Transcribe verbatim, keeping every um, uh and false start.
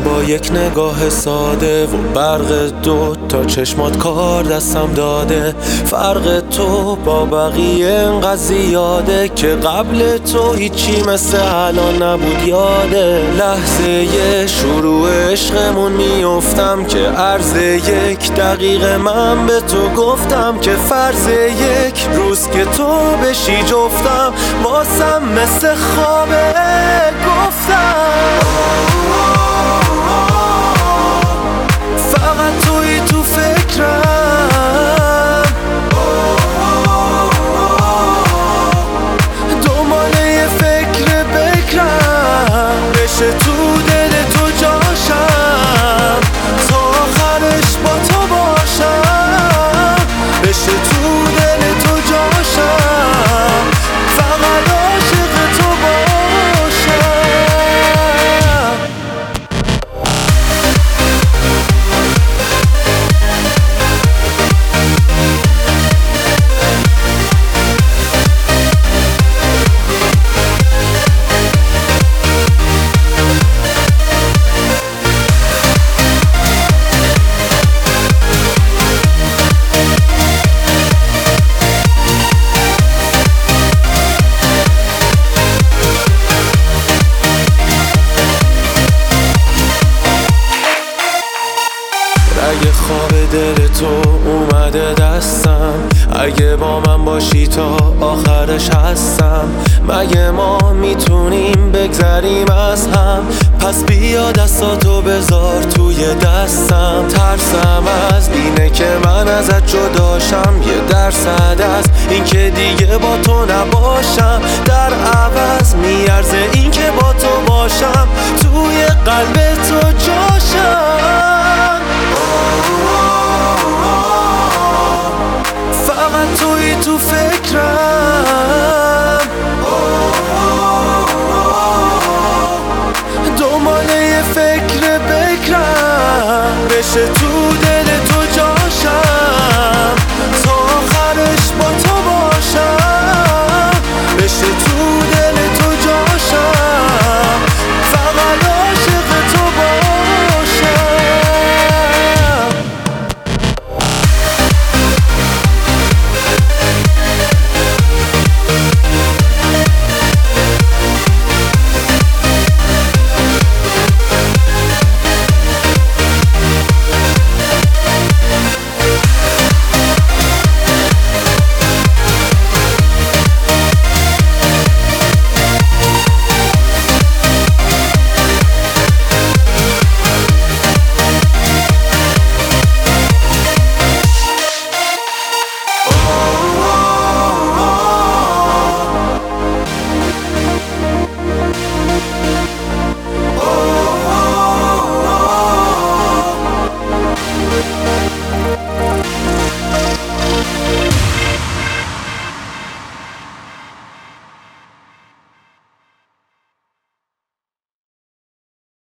با یک نگاه ساده و برق دو تا چشمات کار دستم داده. فرق تو با بقیه انقدر زیاده که قبل تو هیچی مثل الان نبود. یاده لحظه شروع عشقمون میافتم که عرض یک دقیقه من به تو گفتم که فرض یک روز که تو بشی جفتم واسم مثل خوابه. گفتم فقط توی تو فکرم، دنباله فکر بکرم بشه تو دل تو جاشم تا آخرش با تو باشم. بشه تو دل تو جاشم فقط عاشق تو باشم. اگه خواب دل تو اومده دستم، اگه با من باشی تا آخرش هستم، مگه ما میتونیم بگذریم از هم؟ پس بیا دستاتو بذار توی دستم. ترسم از اینه که من ازت جداشم، یه درصد از این که دیگه با تو نباشم. در عوض میارزه این